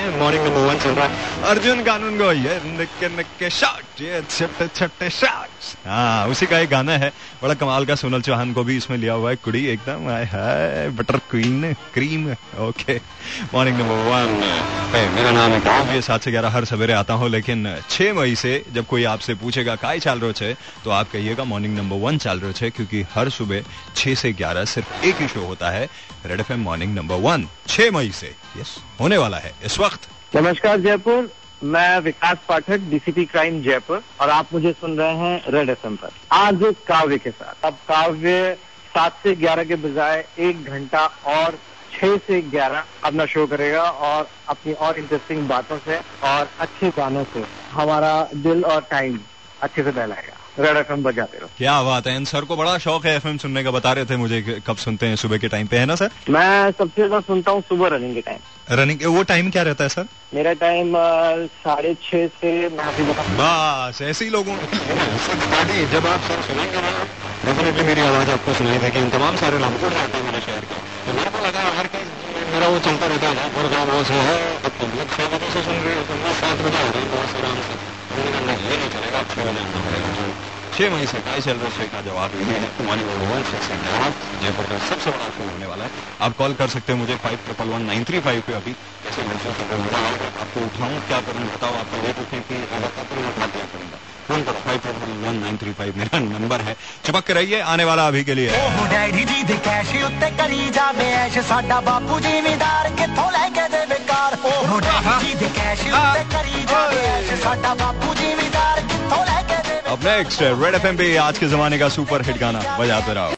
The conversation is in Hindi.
हैं, मॉर्निंग नंबर 1 चल रहा है। अर्जुन कानून को ये निक्के निक्के शॉट, ये छोटे छोटे शॉट्स, हाँ उसी का एक गाना है, बड़ा कमाल का। सोनल चौहान को भी इसमें लिया हुआ है, कुड़ी एकदम है butter queen cream. Okay, morning number 1 मेरा नाम है काम। ये 7 से 11 हर सवेरे आता हूँ, लेकिन 6 मई से जब कोई आपसे पूछेगा काय चाल रो छे, तो आप कहिएगा मॉर्निंग नंबर 1 चाल रो छे, क्योंकि हर सुबह 6 से 11 सिर्फ एक ही शो होता है, रेड एफएम मॉर्निंग नंबर 1, 6 मई से यस होने वाला है इस वक्त। नमस्कार जयपुर, मैं विकास पाठक, डीसीपी क्राइम जयपुर, और आप मुझे सुन रहे हैं रेड एफएम पर। आज काव्य के साथ। अब काव्य 7 से 11 के बजाय 1 घंटा और 6 से 11 अपना शो करेगा, और अपनी और इंटरेस्टिंग बातों से और अच्छे गानों से हमारा दिल और टाइम अच्छे से बहलाएगा। रेड एफएम बजाते रहो। क्या बात है, इन सर को बड़ा शौक है एफएम सुनने का, बता रहे थे मुझे कब सुनते हैं, सुबह के टाइम पे है ना सर? मैं सबसे ज्यादा सुनता हूँ सुबह रनिंग के टाइम। रनिंग वो टाइम क्या रहता है सर? मेरा टाइम 6:30 से बस ऐसे ही लोगों जब आप सर सुनेंगे ना, डेफिनेटली मेरी आवाज आपको सुनाई देगी। इन तमाम सारे लामपुर रहते हैं मेरे शहर के, तो मेरे को लगा हर कहीं मेरा वो चलता रहता है ना, और गाँव वो से है, अब तुम लोग 6 बजे से सुन रहे हो, तुम लोग 7 बजे हो रही है बहुत आराम से। मैंने कहा नहीं, ये नहीं चलेगा, 6 बजे आना पड़ेगा। 6 मई से काय चल रहा है का जवाब ये है, मॉर्निंग नंबर 1 6 से 11 जयपुर का सबसे बड़ा शो होने वाला है। आप कॉल कर सकते हैं मुझे 511935 पे। अभी जैसे मेंशन कर रहे हो, आपको उठाऊं क्या करूं बताओ, आप लेट उठे कि मैं उठा दिया करूंगा। फोन करो 511935 मेरा नंबर है, चिपक के रहिए, आने वाला अभी के लिए। डैडी जी दे कैश उत्ते करी जावे ऐश, साडा बापू जिमीदार किथों लेके दे बेकार। ओ डैडी जी दे कैश उत्ते करी जावे ऐश, साडा बापू जिमीदार किथों लेके दे। अब नेक्स्ट रेड एफएम पे आज के जमाने का सुपर हिट गाना बजाते रहो।